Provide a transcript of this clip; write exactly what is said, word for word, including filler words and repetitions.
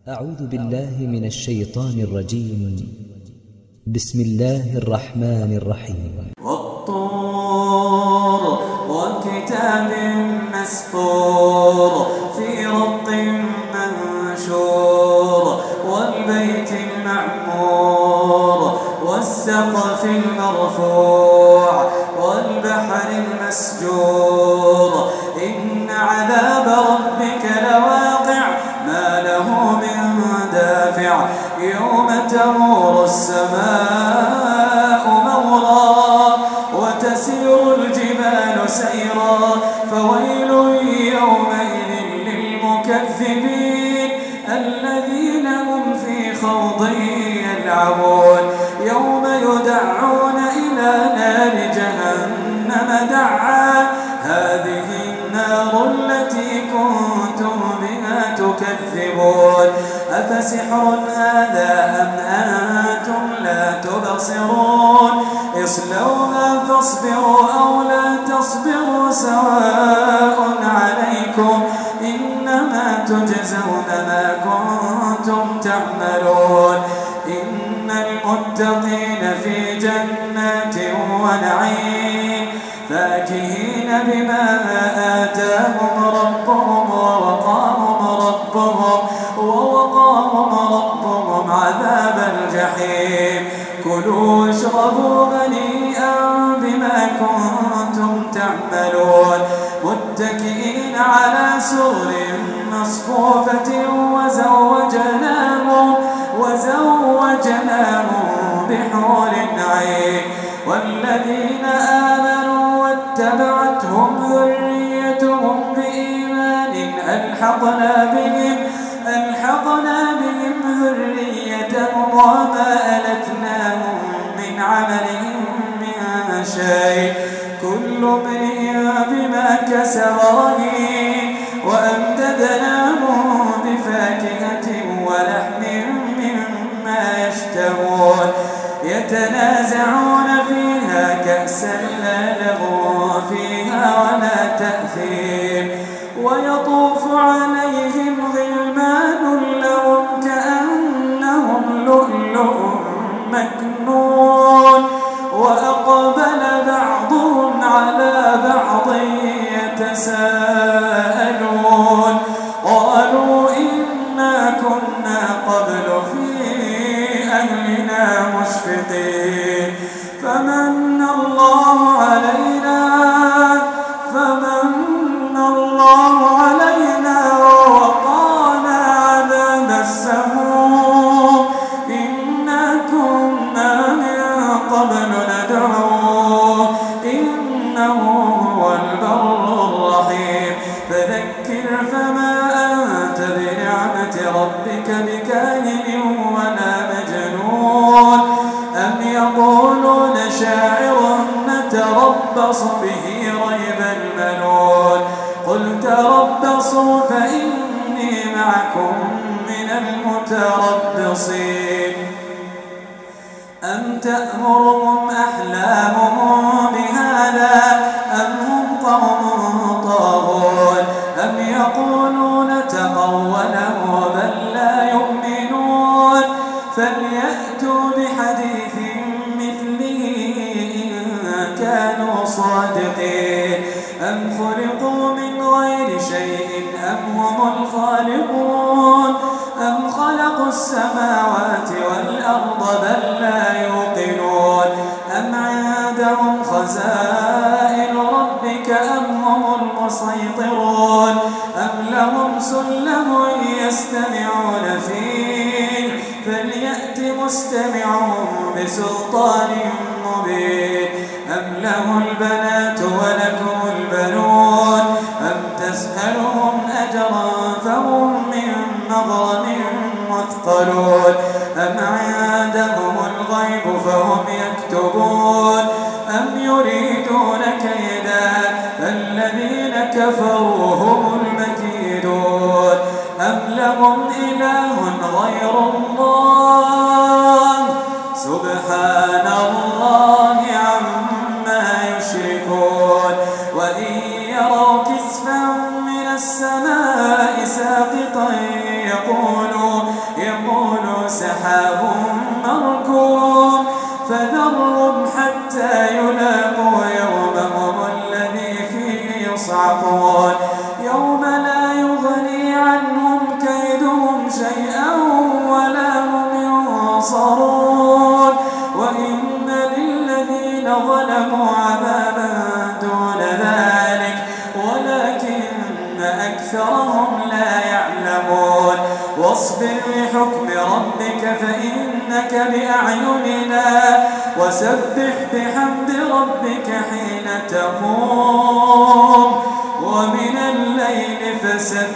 أعوذ بالله من الشيطان الرجيم. بسم الله الرحمن الرحيم. والطور وكتاب مسطور في رق منشور والبيت المعمور والسقف المرفوع والبحر المسجور إن عذاب ربك لواقع ما له من دافع يوم تمور السماء مورا وتسير الجبال سيرا فويل يومئذ للمكذبين الذين هم في خوض يلعبون يوم يدعون إلى نار جهنم دعا هذه النار التي كنتم بها تكذبون أفسحر هذا أم أنتم لا تبصرون اصلوها فاصبروا أو لا تصبروا سواء عليكم إنما تجزون ما كنتم تعملون إن المتقين في جنات ونعيم فاكهين بما آتاهم ربهم ووقاهم ربهم ووقاهم ربهم عذاب الجحيم كلوا واشربوا هنيئا بما كنتم تعملون متكئين على سرر مصفوفة وزوجناهم وزوجناهم بحور عين والذين آمنوا واتبعتهم ذريتهم بإيمان ألحقنا بهم ألحقنا بهم ذريتهم وما ألتناهم من عملهم من شيء كل امرئ بما كسب رهين وأمددناهم بفاكهة ولحم مما يشتهون يتنازعون فيها كأسا لا لغو فيها ولا تأثيم ويطوف عليهم غلمان لهم كأنهم لؤلؤ مكنون وأقبل بعضهم على بعض يتساءلون قالوا إنا كنا قبل في أهلنا مشفقين فمن الله علينا فمن الله علينا ووقانا عذاب السموم إنا كنا من قبل ندعوه إنه هو البر الرحيم فذكر فما أنت بنعمة ربك بكاهن ولا مجنون أم يقولون شاعر نتربص به ريب المنون قل تربصوا فإني معكم من المتربصين أم تأمرهم أحلامهم بهذا أم هم قوم طاغون أم يقولون تقوله بل لا يؤمنون فليأتوا بحديث مثله إن كانوا صادقين أم خلقوا من غير شيء أم هم الخالقون أم خلقوا السماوات والأرض بل لا يوقنون أم عندهم خزائن ربك أم هم المسيطرون أم لهم سلم يستمعون فيه فليأت مستمعهم بسلطان مبين أم له البنات ولكم البنون أم تسألهم أجرا فهم من مغرم مثقلون أم عندهم الغيب فهم يكتبون أم يريدون كيدا فالذين كفروا هم المكيدون أم لهم إله غير الله سبحان الله عما يشركون وإن يروا كسفا من السماء ساقطا يقولوا سحاب مركوم فذرهم حتى يلاقوا يومهم الذي فيه يصعقون يوم لا يغني عنهم كيدهم شيئا ولا هم ينصرون وإن للذين ظلموا عذابا دون ذلك ولكن أكثرهم لا يعلمون واصبر لحكم ربك فإنك بأعيننا وسبح بحمد ربك حين تقوم ومن الليل فسبح